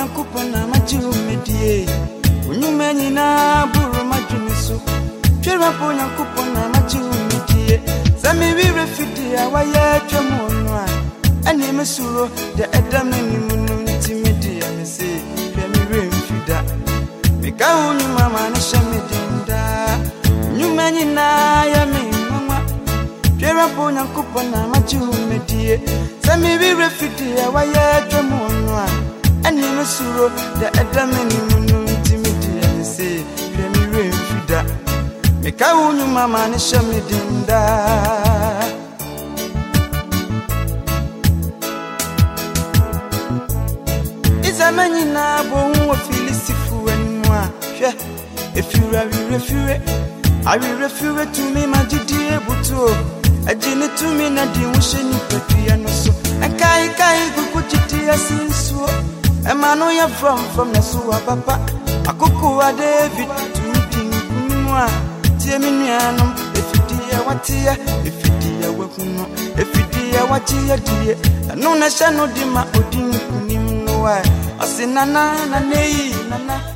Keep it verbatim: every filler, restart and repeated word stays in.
kupona majumedie unyumenyi na buru majumisu twera ponya kupona majumedie sami wire fidia waye twamonwa ani mesuro de edame ni munu ntimedie me se twemi remfida meka unyuma mana shamedinda unyumenyi na ya me mama twera ponya kupona majumedie sami wire fidia waye twamonwa ani mesuro de edame ni munu ntimedie me se twemi remfida meka unyuma mana shamedinda Izamenyi na bo wo filisifu enwa hwe efura refure awi refure tumi majidi ebuto ajini tumi na di wushe ni petua no so akai kai gugujiti asinsuo emano ya from from na so papa akoko wa David tumi dinkunwa tie minuanom efidia watia efidia wakuno efidia watia die no na shano di ma odinkunim no wa asinana na nei nana